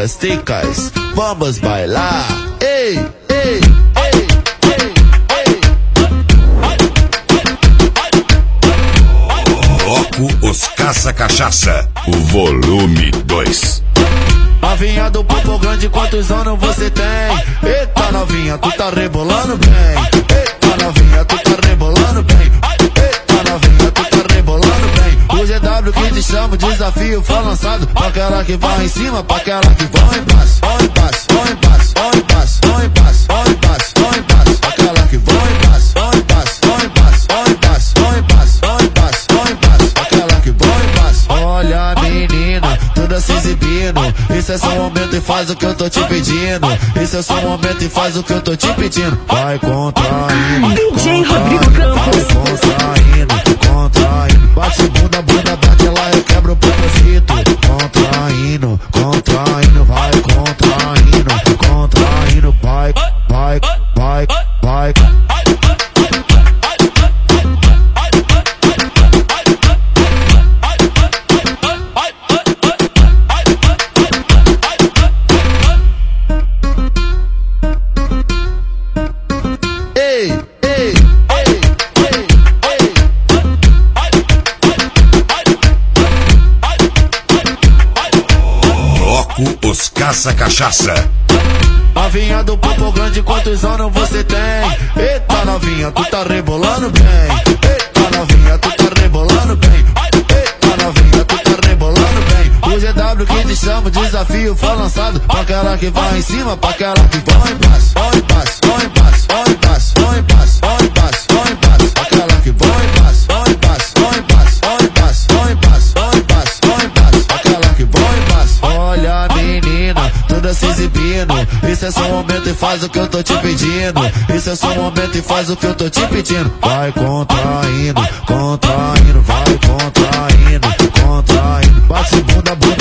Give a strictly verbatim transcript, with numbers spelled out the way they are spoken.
as ticas, vamos bailar. Ei, ei, ei, ei, ei. Bloco Os Caça-Cachaça, o volume dois. Novinha do popo grande, quantos anos você tem? Eita novinha, tu tá rebolando bem. Eita novinha, tu tá rebolando bem. Eita novinha, tu tá rebolando bem. O G W que te chama, o desafio foi lançado. Pra aquela que vai em cima, pra aquela que vai embaixo. Vai embaixo, vai embaixo, vai embaixo, vai embaixo, vai embaixo, vai embaixo. Pra aquela que vai embaixo, vai embaixo, vai embaixo, vai embaixo, vai embaixo, vai embaixo, vai embaixo. Pra aquela que vai embaixo. Olha menina, toda se exibindo. Esse é só o momento e faz o que eu tô te pedindo. Esse é só o momento e faz o que eu tô te pedindo. Vai contraindo, D J contraindo, Rodrigo Campos. vai contraindo, contraindo. Bate bunda, bunda, bate lá, eu quebro o propósito. Contraindo, contraindo, vai contraindo, contraindo, vai, vai, vai, vai. Ei, ei, ei, ei, ei. Bloco Os Caça-Cachaça. Novinha do popo grande, quantos anos você tem? Eita novinha, tu tá rebolando bem. Eita novinha, tu tá rebolando bem. Eita novinha, tu tá rebolando bem. O G W que te chama, o desafio foi lançado. Pra aquela que vai em cima, pra aquela que vai embaixo. Vai embaixo, vai embaixo, vai embaixo, vai embaixo, vai embaixo, vai embaixo. Pra aquela que vai embaixo, vai embaixo, vai embaixo, vai embaixo, vai embaixo, vai embaixo, vai embaixo. Pra aquela que vai embaixo. Olha menina, toda se exibindo. Esse é só o momento e faz o que eu tô te pedindo. Esse é só o momento e faz o que eu tô te pedindo. Vai contraindo, contraindo, vai contraindo, contraindo. Bate bunda, bunda.